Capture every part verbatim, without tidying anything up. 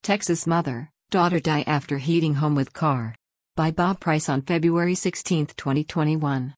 Texas mother, daughter die after heating home with car. By Bob Price on February sixteenth, twenty twenty-one.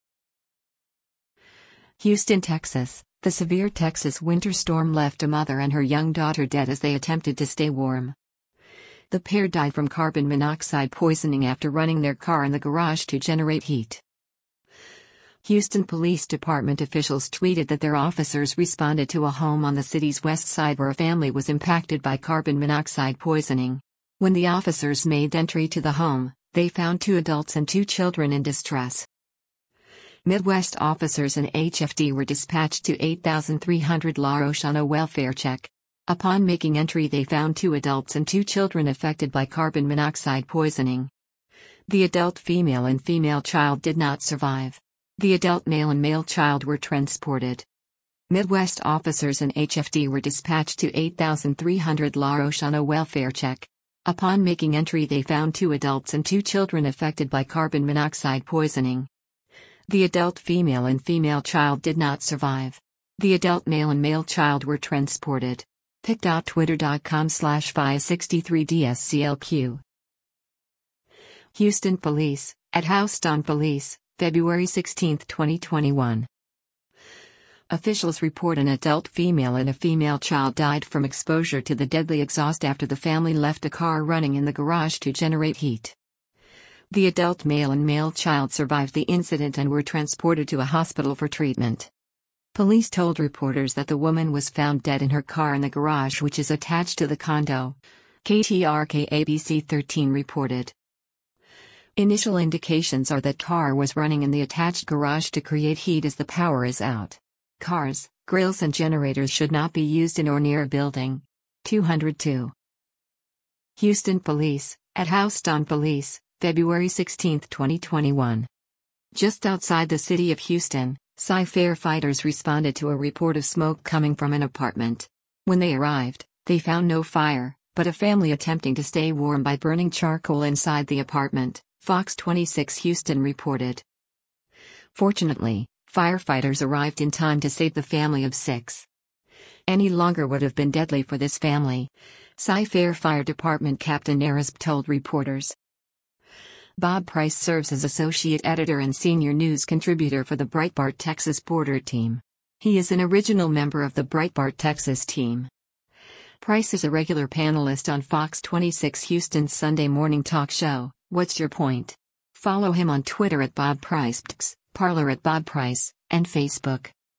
Houston, Texas. The severe Texas winter storm left a mother and her young daughter dead as they attempted to stay warm. The pair died from carbon monoxide poisoning after running their car in the garage to generate heat. Houston Police Department officials tweeted that their officers responded to a home on the city's west side where a family was impacted by carbon monoxide poisoning. When the officers made entry to the home, they found two adults and two children in distress. Midwest officers and H F D were dispatched to eight thousand three hundred La Roche on a welfare check. Upon making entry, they found two adults and two children affected by carbon monoxide poisoning. The adult female and female child did not survive. The adult male and male child were transported. Midwest officers and H F D were dispatched to eight thousand three hundred La Roche on a welfare check. Upon making entry, they found two adults and two children affected by carbon monoxide poisoning. The adult female and female child did not survive. The adult male and male child were transported. pic dot twitter dot com slash F I sixty-three D S C L Q. Houston Police, at Houston Police, February sixteenth, twenty twenty-one. Officials report an adult female and a female child died from exposure to the deadly exhaust after the family left a car running in the garage to generate heat. The adult male and male child survived the incident and were transported to a hospital for treatment. Police told reporters that the woman was found dead in her car in the garage, which is attached to the condo. K T R K A B C thirteen reported. Initial indications are that car was running in the attached garage to create heat as the power is out. Cars, grills and generators should not be used in or near a building. two oh two. Houston Police, at Houston Police, February sixteenth, twenty twenty-one. Just outside the city of Houston, S I firefighters responded to a report of smoke coming from an apartment. When they arrived, they found no fire, but a family attempting to stay warm by burning charcoal inside the apartment, Fox twenty-six Houston reported. Fortunately, firefighters arrived in time to save the family of six. Any longer would have been deadly for this family, Cy Fair Fire Department Captain Arisp told reporters. Bob Price serves as associate editor and senior news contributor for the Breitbart Texas Border Team. He is an original member of the Breitbart Texas team. Price is a regular panelist on Fox twenty-six Houston's Sunday morning talk show, What's Your Point? Follow him on Twitter at Bob Price, Parler at Bob Price, and Facebook.